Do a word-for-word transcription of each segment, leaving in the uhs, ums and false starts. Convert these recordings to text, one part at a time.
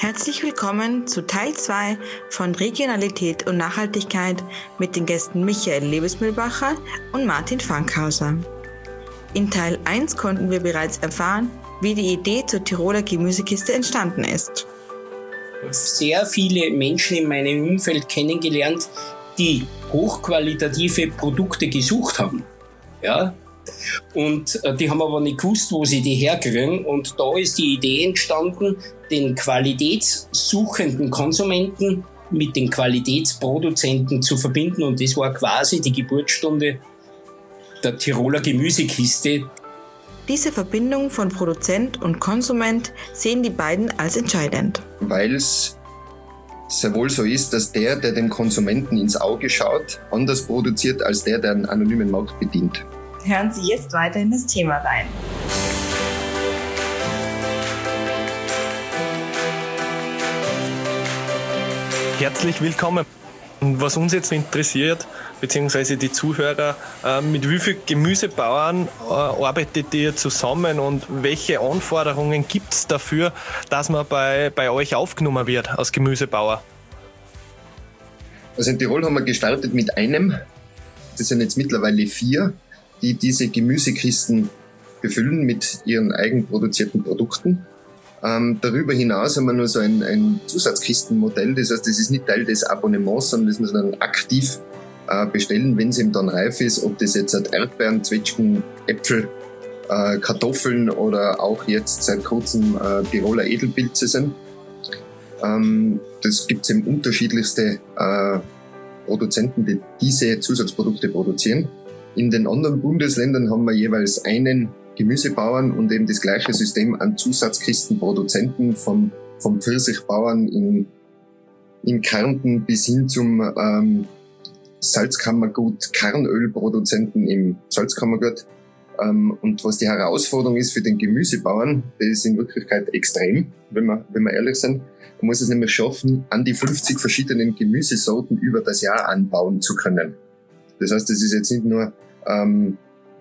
Herzlich willkommen zu Teil zwei von Regionalität und Nachhaltigkeit mit den Gästen Michael Lebesmühlbacher und Martin Fankhauser. In Teil eins konnten wir bereits erfahren, wie die Idee zur Tiroler Gemüsekiste entstanden ist. Sehr viele Menschen in meinem Umfeld kennengelernt, die hochqualitative Produkte gesucht haben. Ja? Und äh, die haben aber nicht gewusst, wo sie die herkriegen. Und da ist die Idee entstanden, den qualitätssuchenden Konsumenten mit den Qualitätsproduzenten zu verbinden. Und das war quasi die Geburtsstunde der Tiroler Gemüsekiste. Diese Verbindung von Produzent und Konsument sehen die beiden als entscheidend. Weil es sehr wohl so ist, dass der, der dem Konsumenten ins Auge schaut, anders produziert als der, der einen anonymen Markt bedient. Hören Sie jetzt weiter in das Thema rein. Herzlich willkommen. Was uns jetzt interessiert, beziehungsweise die Zuhörer, mit wie vielen Gemüsebauern arbeitet ihr zusammen und welche Anforderungen gibt es dafür, dass man bei, bei euch aufgenommen wird als Gemüsebauer? Also in Tirol haben wir gestartet mit einem, das sind jetzt mittlerweile vier, die diese Gemüsekisten befüllen mit ihren eigenproduzierten Produkten. Ähm, darüber hinaus haben wir nur so ein, ein Zusatzkistenmodell, das heißt, das ist nicht Teil des Abonnements, sondern das muss man dann aktiv äh, bestellen, wenn es ihm dann reif ist, ob das jetzt halt Erdbeeren, Zwetschgen, Äpfel, äh, Kartoffeln oder auch jetzt seit kurzem äh, Tiroler Edelpilze sind. Ähm, das gibt es eben unterschiedlichste äh, Produzenten, die diese Zusatzprodukte produzieren. In den anderen Bundesländern haben wir jeweils einen Gemüsebauern und eben das gleiche System an Zusatzkistenproduzenten vom, vom Pfirsichbauern in, in Kärnten bis hin zum ähm, Salzkammergut, Kernölproduzenten im Salzkammergut. Ähm, und was die Herausforderung ist für den Gemüsebauern, das ist in Wirklichkeit extrem, wenn wir, wenn wir ehrlich sind. Man muss es nämlich schaffen, an die fünfzig verschiedenen Gemüsesorten über das Jahr anbauen zu können. Das heißt, das ist jetzt nicht nur ähm,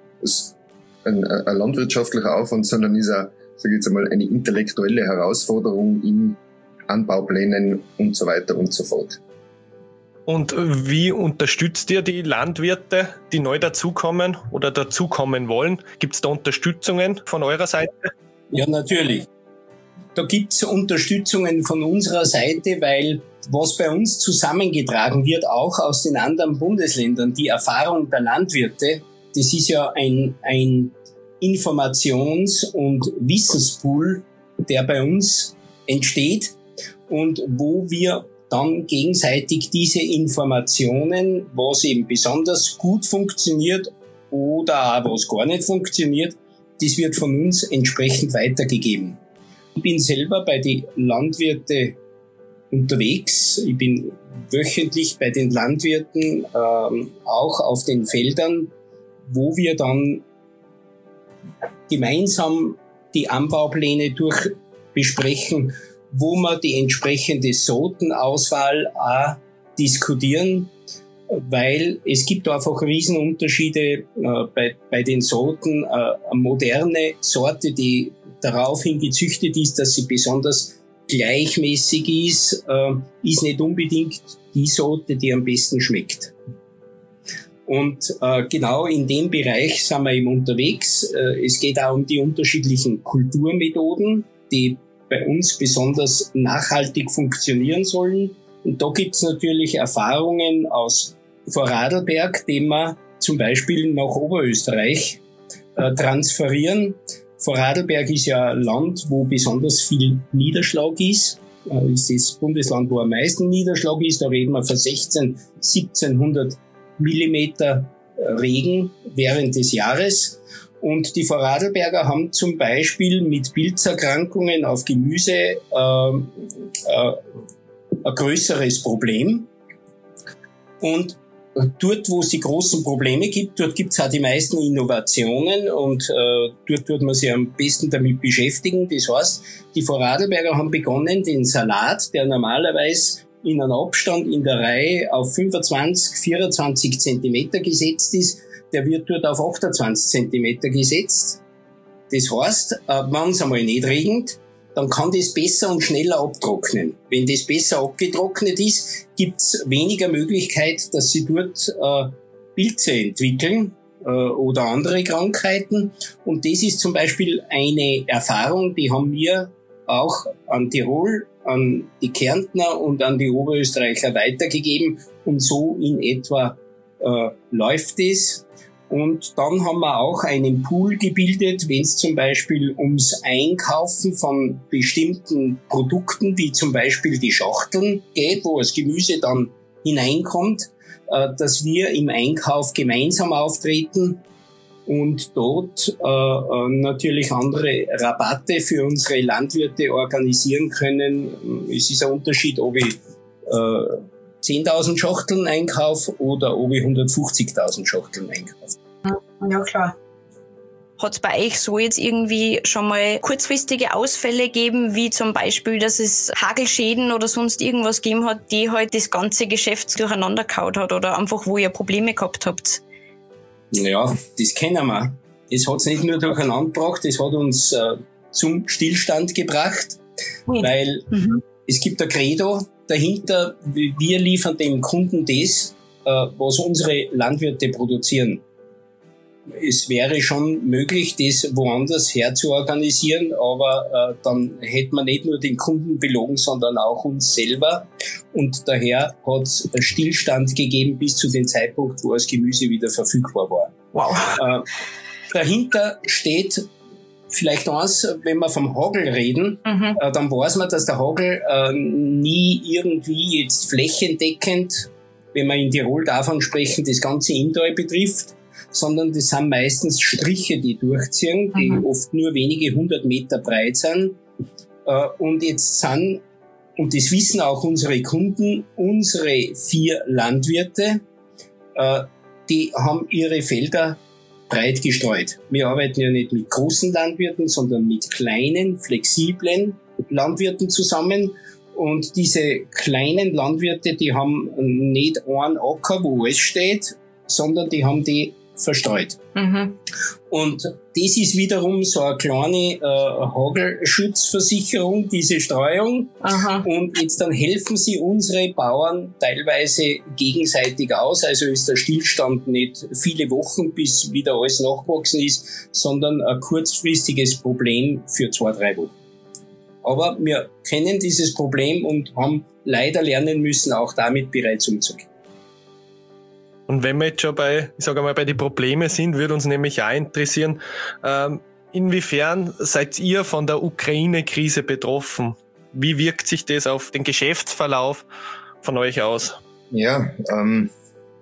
ein, ein landwirtschaftlicher Aufwand, sondern ist auch, sage ich jetzt einmal, eine intellektuelle Herausforderung in Anbauplänen und so weiter und so fort. Und wie unterstützt ihr die Landwirte, die neu dazukommen oder dazukommen wollen? Gibt es da Unterstützungen von eurer Seite? Ja, natürlich. Da gibt es Unterstützungen von unserer Seite, weil was bei uns zusammengetragen wird, auch aus den anderen Bundesländern, die Erfahrung der Landwirte, das ist ja ein, ein Informations- und Wissenspool, der bei uns entsteht und wo wir dann gegenseitig diese Informationen, was eben besonders gut funktioniert oder auch was gar nicht funktioniert, das wird von uns entsprechend weitergegeben. Ich bin selber bei den Landwirten unterwegs. Ich bin wöchentlich bei den Landwirten, ähm, auch auf den Feldern, wo wir dann gemeinsam die Anbaupläne durch besprechen, wo wir die entsprechende Sortenauswahl auch diskutieren, weil es gibt einfach Riesenunterschiede äh, bei, bei den Sorten. Äh, eine moderne Sorte, die daraufhin gezüchtet ist, dass sie besonders gleichmäßig ist, äh, ist nicht unbedingt die Sorte, die am besten schmeckt. Und äh, genau in dem Bereich sind wir eben unterwegs. Äh, es geht auch um die unterschiedlichen Kulturmethoden, die bei uns besonders nachhaltig funktionieren sollen. Und da gibt's natürlich Erfahrungen aus Vorarlberg, die wir zum Beispiel nach Oberösterreich äh, transferieren. Vorarlberg ist ja ein Land, wo besonders viel Niederschlag ist. Äh, ist das Bundesland, wo am meisten Niederschlag ist. Da reden wir von sechzehn, siebzehnhundert Millimeter Regen während des Jahres. Und die Vorarlberger haben zum Beispiel mit Pilzerkrankungen auf Gemüse äh, äh, ein größeres Problem. Und dort, wo es die großen Probleme gibt, dort gibt es auch die meisten Innovationen und äh, dort wird man sich am besten damit beschäftigen. Das heißt, die Vorarlberger haben begonnen, den Salat, der normalerweise in einem Abstand in der Reihe auf fünfundzwanzig, vierundzwanzig Zentimeter gesetzt ist, der wird dort auf achtundzwanzig Zentimeter gesetzt. Das heißt, wenn es einmal nicht regnet, dann kann das besser und schneller abtrocknen. Wenn das besser abgetrocknet ist, gibt's weniger Möglichkeit, dass sie dort äh, Pilze entwickeln äh, oder andere Krankheiten. Und das ist zum Beispiel eine Erfahrung, die haben wir auch an Tirol, an die Kärntner und an die Oberösterreicher weitergegeben. Und so in etwa äh, läuft es. Und dann haben wir auch einen Pool gebildet, wenn es zum Beispiel ums Einkaufen von bestimmten Produkten, wie zum Beispiel die Schachteln geht, wo das Gemüse dann hineinkommt, äh, dass wir im Einkauf gemeinsam auftreten und dort äh, äh, natürlich andere Rabatte für unsere Landwirte organisieren können. Es ist ein Unterschied, ob ich äh, zehntausend Schachteln einkaufe oder ob ich hundertfünfzigtausend Schachteln einkaufe. Ja, klar. Hat es bei euch so jetzt irgendwie schon mal kurzfristige Ausfälle gegeben, wie zum Beispiel, dass es Hagelschäden oder sonst irgendwas gegeben hat, die halt das ganze Geschäft durcheinander gehauen hat oder einfach, wo ihr Probleme gehabt habt? Ja, das kennen wir. Es hat es nicht nur durcheinander gebracht, es hat uns äh, zum Stillstand gebracht, mhm. weil mhm. es gibt ein Credo dahinter, wir liefern dem Kunden das, äh, was unsere Landwirte produzieren. Es wäre schon möglich, das woanders her zu organisieren, aber äh, dann hätte man nicht nur den Kunden belogen, sondern auch uns selber. Und daher hat es Stillstand gegeben bis zu dem Zeitpunkt, wo das Gemüse wieder verfügbar war. Wow. Äh, dahinter steht vielleicht eins, wenn wir vom Hagel reden, mhm. äh, dann weiß man, dass der Hagel äh, nie irgendwie jetzt flächendeckend, wenn wir in Tirol davon sprechen, das ganze Inntal betrifft, sondern das sind meistens Striche, die durchziehen, die mhm. oft nur wenige hundert Meter breit sind. Äh, und jetzt sind, und das wissen auch unsere Kunden, unsere vier Landwirte, äh, die haben ihre Felder breit gestreut. Wir arbeiten ja nicht mit großen Landwirten, sondern mit kleinen, flexiblen Landwirten zusammen. Und diese kleinen Landwirte, die haben nicht einen Acker, wo alles steht, sondern die haben die verstreut. Mhm. Und das ist wiederum so eine kleine äh, Hagelschutzversicherung, diese Streuung. Aha. Und jetzt dann helfen sie unsere Bauern teilweise gegenseitig aus. Also ist der Stillstand nicht viele Wochen, bis wieder alles nachgewachsen ist, sondern ein kurzfristiges Problem für zwei, drei Wochen. Aber wir kennen dieses Problem und haben leider lernen müssen, auch damit bereits umzugehen. Und wenn wir jetzt schon bei, ich sage mal, bei den Problemen sind, würde uns nämlich auch interessieren, ähm, inwiefern seid ihr von der Ukraine-Krise betroffen? Wie wirkt sich das auf den Geschäftsverlauf von euch aus? Ja, ähm,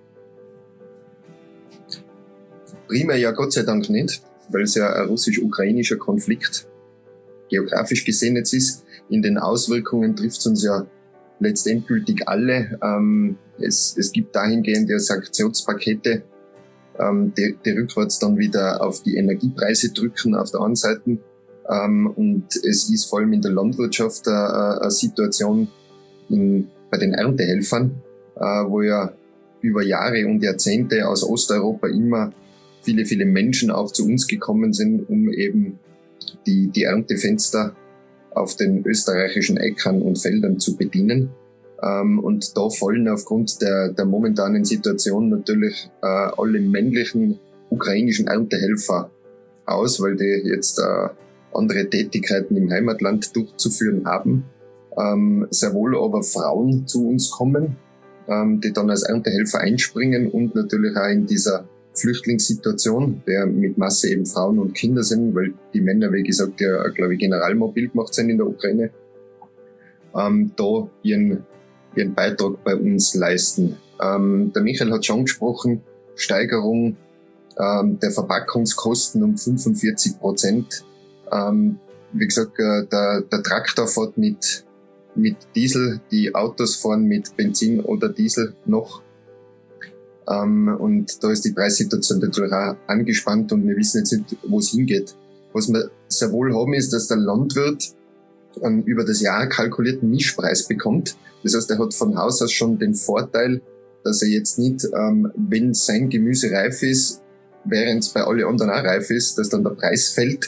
primär ja Gott sei Dank nicht, weil es ja ein russisch-ukrainischer Konflikt geografisch gesehen jetzt ist. In den Auswirkungen trifft es uns ja letztendgültig alle. Ähm, es, es gibt dahingehend ja Sanktionspakete, ähm, die, die rückwärts dann wieder auf die Energiepreise drücken auf der einen Seite. Ähm, und es ist vor allem in der Landwirtschaft eine, eine Situation in, bei den Erntehelfern, äh, wo ja über Jahre und Jahrzehnte aus Osteuropa immer viele, viele Menschen auch zu uns gekommen sind, um eben die, die Erntefenster auf den österreichischen Äckern und Feldern zu bedienen. Ähm, und da fallen aufgrund der, der momentanen Situation natürlich äh, alle männlichen ukrainischen Erntehelfer aus, weil die jetzt äh, andere Tätigkeiten im Heimatland durchzuführen haben. Ähm, sehr wohl aber Frauen zu uns kommen, ähm, die dann als Erntehelfer einspringen und natürlich auch in dieser Flüchtlingssituation, der mit Masse eben Frauen und Kinder sind, weil die Männer, wie gesagt, ja, glaube ich, generalmobil gemacht sind in der Ukraine, ähm, da ihren, ihren Beitrag bei uns leisten. Ähm, der Michael hat schon gesprochen, Steigerung ähm, der Verpackungskosten um fünfundvierzig Prozent. Ähm, wie gesagt, äh, der, der Traktor fährt mit, mit Diesel, die Autos fahren mit Benzin oder Diesel noch. Um, und da ist die Preissituation natürlich auch angespannt und wir wissen jetzt nicht, wo es hingeht. Was wir sehr wohl haben, ist, dass der Landwirt einen über das Jahr kalkulierten Mischpreis bekommt. Das heißt, er hat von Haus aus schon den Vorteil, dass er jetzt nicht, ähm, wenn sein Gemüse reif ist, während es bei allen anderen auch reif ist, dass dann der Preis fällt,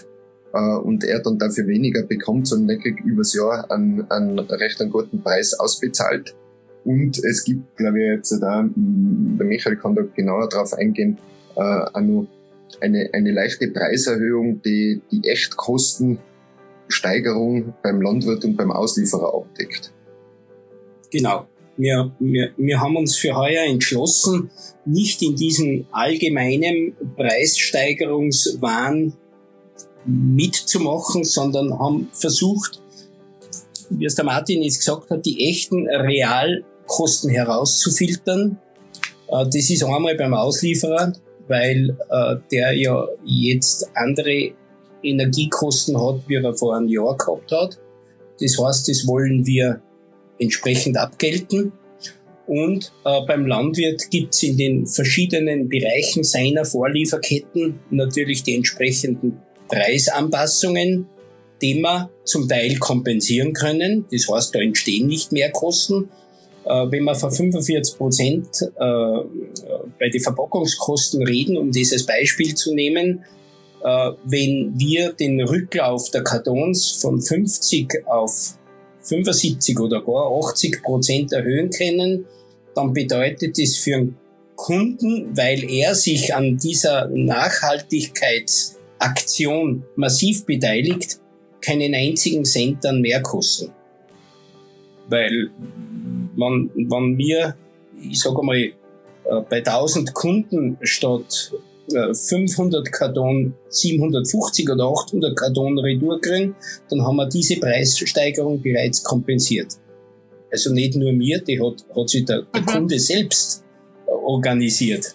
äh, und er dann dafür weniger bekommt, sondern er kriegt übers Jahr einen, einen recht einen guten Preis ausbezahlt. Und es gibt, glaube ich, jetzt da, der Michael kann da genauer drauf eingehen, äh, auch noch eine, eine leichte Preiserhöhung, die die Echtkostensteigerung beim Landwirt und beim Auslieferer abdeckt. Genau. Wir, wir, wir haben uns für heuer entschlossen, nicht in diesen allgemeinen Preissteigerungswahn mitzumachen, sondern haben versucht, wie es der Martin jetzt gesagt hat, die echten Realkosten herauszufiltern. Das ist einmal beim Auslieferer, weil äh, der ja jetzt andere Energiekosten hat, wie er vor einem Jahr gehabt hat. Das heißt, das wollen wir entsprechend abgelten. Und äh, beim Landwirt gibt's in den verschiedenen Bereichen seiner Vorlieferketten natürlich die entsprechenden Preisanpassungen, die wir zum Teil kompensieren können. Das heißt, da entstehen nicht mehr Kosten. Äh, wenn wir von fünfundvierzig Prozent äh, bei den Verpackungskosten reden, um das als Beispiel zu nehmen, äh, wenn wir den Rücklauf der Kartons von fünfzig auf fünfundsiebzig oder gar achtzig Prozent erhöhen können, dann bedeutet das für einen Kunden, weil er sich an dieser Nachhaltigkeitsaktion massiv beteiligt, keinen einzigen Cent an Mehrkosten. Weil, wenn, wenn wir, ich sage mal, bei tausend Kunden statt fünfhundert Karton siebenhundertfünfzig oder achthundert Karton Retour kriegen, dann haben wir diese Preissteigerung bereits kompensiert. Also nicht nur mir, die hat, hat sich der, der mhm. Kunde selbst organisiert.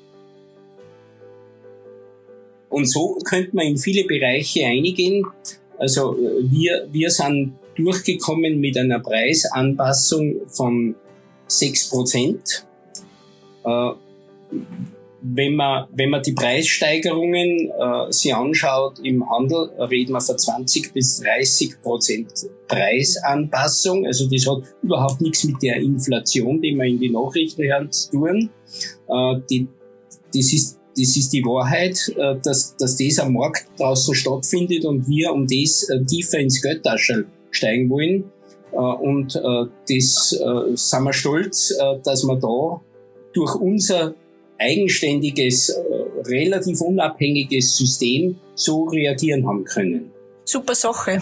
Und so könnte man in viele Bereiche eingehen. Also wir, wir sind durchgekommen mit einer Preisanpassung von sechs Prozent. Äh, Wenn man, wenn man die Preissteigerungen äh, sich anschaut im Handel, reden wir von zwanzig bis dreißig Prozent Preisanpassung. Also das hat überhaupt nichts mit der Inflation, die wir in die Nachrichten hören, zu tun. Äh, die, das ist, das ist die Wahrheit, äh, dass, dass das am Markt draußen stattfindet und wir um das äh, tiefer ins Geldtaschel steigen wollen. Äh, und äh, das äh, sind wir stolz, äh, dass wir da durch unser eigenständiges, äh, relativ unabhängiges System so reagieren haben können. Super Sache.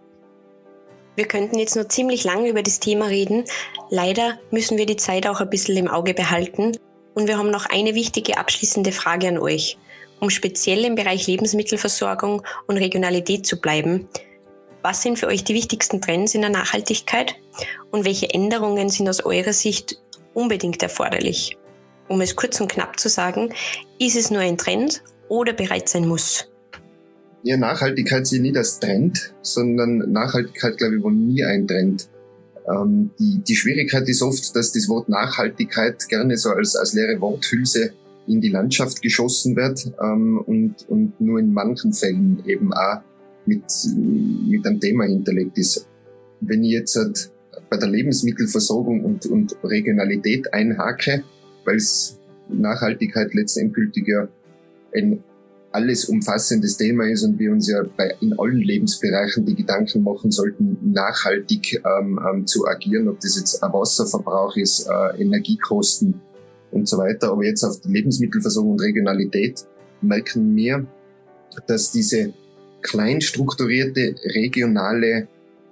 Wir könnten jetzt noch ziemlich lange über das Thema reden. Leider müssen wir die Zeit auch ein bisschen im Auge behalten. Und wir haben noch eine wichtige abschließende Frage an euch. Um speziell im Bereich Lebensmittelversorgung und Regionalität zu bleiben, was sind für euch die wichtigsten Trends in der Nachhaltigkeit und welche Änderungen sind aus eurer Sicht unbedingt erforderlich? Um es kurz und knapp zu sagen, ist es nur ein Trend oder bereits ein Muss? Ja, Nachhaltigkeit sehe ich nicht als Trend, sondern Nachhaltigkeit, glaube ich, war nie ein Trend. Ähm, die, die Schwierigkeit ist oft, dass das Wort Nachhaltigkeit gerne so als, als leere Worthülse in die Landschaft geschossen wird ähm, und, und nur in manchen Fällen eben auch mit, mit einem Thema hinterlegt ist. Wenn ich jetzt halt bei der Lebensmittelversorgung und, und Regionalität einhake, weil es Nachhaltigkeit letztendgültig ja ein alles umfassendes Thema ist und wir uns ja bei, in allen Lebensbereichen die Gedanken machen sollten, nachhaltig ähm, ähm, zu agieren, ob das jetzt ein Wasserverbrauch ist, äh, Energiekosten und so weiter. Aber jetzt auf die Lebensmittelversorgung und Regionalität merken wir, dass diese klein strukturierte regionale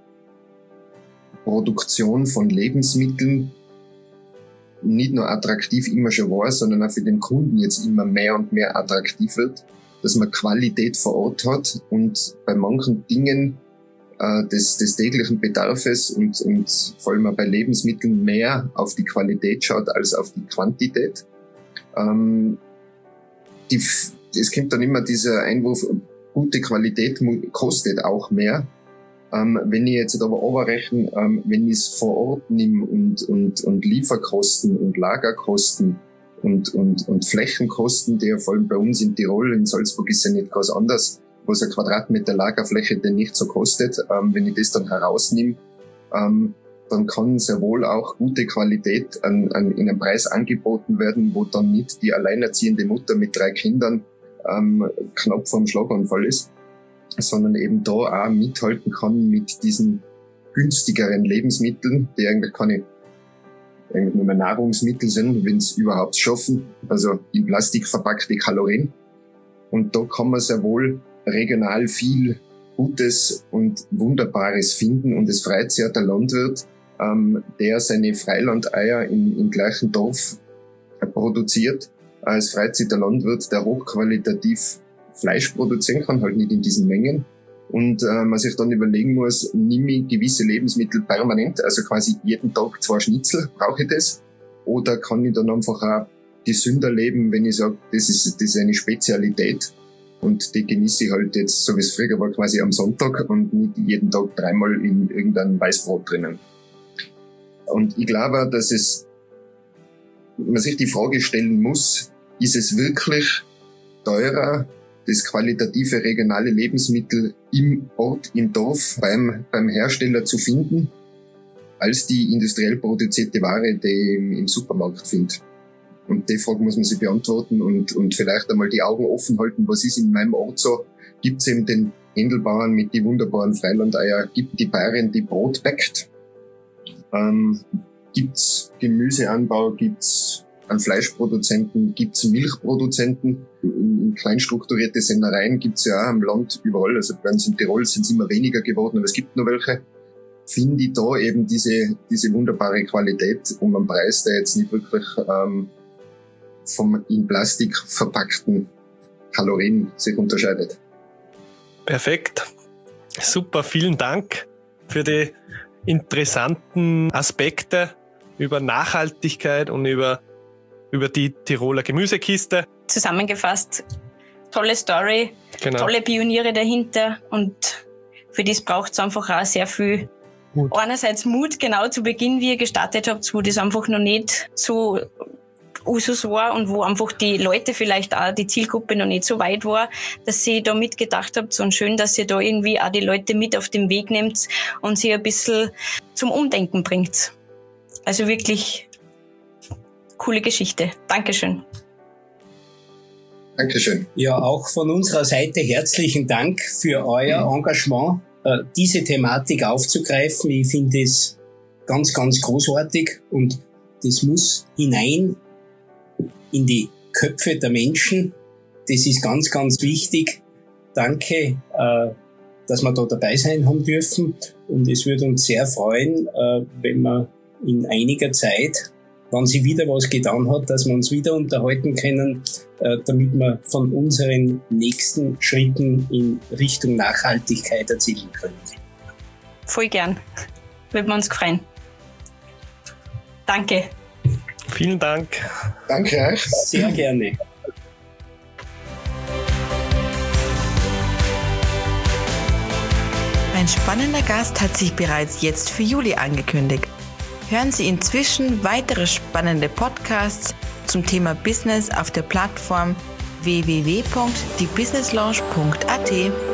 Produktion von Lebensmitteln nicht nur attraktiv immer schon war, sondern auch für den Kunden jetzt immer mehr und mehr attraktiv wird, dass man Qualität vor Ort hat und bei manchen Dingen äh, des, des täglichen Bedarfes und, und vor allem auch bei Lebensmitteln mehr auf die Qualität schaut als auf die Quantität. Ähm, die, es kommt dann immer dieser Einwurf, gute Qualität kostet auch mehr. Ähm, wenn ich jetzt aber overrechne, ähm, wenn ich es vor Ort nehme und, und, und Lieferkosten und Lagerkosten und, und, und Flächenkosten, die ja vor allem bei uns in Tirol, in Salzburg ist ja nicht ganz anders, wo es ein Quadratmeter Lagerfläche denn nicht so kostet, ähm, wenn ich das dann herausnehme, ähm, dann kann sehr wohl auch gute Qualität an, an, in einem Preis angeboten werden, wo dann nicht die alleinerziehende Mutter mit drei Kindern ähm, knapp vorm Schlaganfall ist. sondern eben da auch mithalten kann mit diesen günstigeren Lebensmitteln, die eigentlich keine eigentlich nur mehr Nahrungsmittel sind, wenn es überhaupt schaffen, also in Plastik verpackte Kalorien. Und da kann man sehr wohl regional viel Gutes und Wunderbares finden. Und es freut sich auch der Landwirt, ähm, der seine Freilandeier im, im gleichen Dorf äh, produziert. Äh, es freut sich der Landwirt, der hochqualitativ Fleisch produzieren kann, halt nicht in diesen Mengen. Und äh, man sich dann überlegen muss, nehme ich gewisse Lebensmittel permanent, also quasi jeden Tag zwei Schnitzel, brauche ich das? Oder kann ich dann einfach auch gesünder leben, wenn ich sage, das ist, das ist eine Spezialität und die genieße ich halt jetzt, so wie es früher war, quasi am Sonntag und nicht jeden Tag dreimal in irgendein Weißbrot drinnen. Und ich glaube, dass es, man sich die Frage stellen muss, ist es wirklich teurer, das qualitative regionale Lebensmittel im Ort, im Dorf, beim, beim Hersteller zu finden, als die industriell produzierte Ware, die ich im, im Supermarkt findet. Und die Frage muss man sich beantworten und, und vielleicht einmal die Augen offen halten, was ist in meinem Ort so? Gibt es eben den Händelbauern mit die wunderbaren Freilandeier? Gibt die Bäuerin, die Brot bäckt? Ähm, gibt's Gemüseanbau? Gibt's an Fleischproduzenten? Gibt's Milchproduzenten? In, in kleinstrukturierte Sennereien gibt's ja auch am Land überall. Also bei uns in Tirol sind es immer weniger geworden, aber es gibt noch welche. Finde ich da eben diese, diese wunderbare Qualität um einen Preis, der jetzt nicht wirklich ähm, vom in Plastik verpackten Kalorien sich unterscheidet. Perfekt. Super, vielen Dank für die interessanten Aspekte über Nachhaltigkeit und über, über die Tiroler Gemüsekiste. Zusammengefasst, tolle Story, Genau. tolle Pioniere dahinter und für das braucht es einfach auch sehr viel Mut. Einerseits Mut, genau zu Beginn, wie ihr gestartet habt, wo das einfach noch nicht so Usus war und wo einfach die Leute vielleicht auch, die Zielgruppe noch nicht so weit war, dass ihr da mitgedacht habt. Und schön, dass ihr da irgendwie auch die Leute mit auf den Weg nehmt und sie ein bisschen zum Umdenken bringt. Also wirklich coole Geschichte. Dankeschön. Dankeschön. Ja, auch von unserer Seite herzlichen Dank für euer Engagement, äh, diese Thematik aufzugreifen. Ich finde es ganz, ganz großartig und das muss hinein in die Köpfe der Menschen. Das ist ganz, ganz wichtig. Danke, äh, dass wir da dabei sein haben dürfen. Und es würde uns sehr freuen, äh, wenn wir in einiger Zeit, wenn sich wieder was getan hat, dass wir uns wieder unterhalten können, äh, damit wir von unseren nächsten Schritten in Richtung Nachhaltigkeit erzielen können. Voll gern. Würden wir uns freuen. Danke. Vielen Dank. Danke euch. Sehr gerne. Ein spannender Gast hat sich bereits jetzt für Juli angekündigt. Hören Sie inzwischen weitere spannende Podcasts zum Thema Business auf der Plattform w w w punkt die business lounge punkt a t.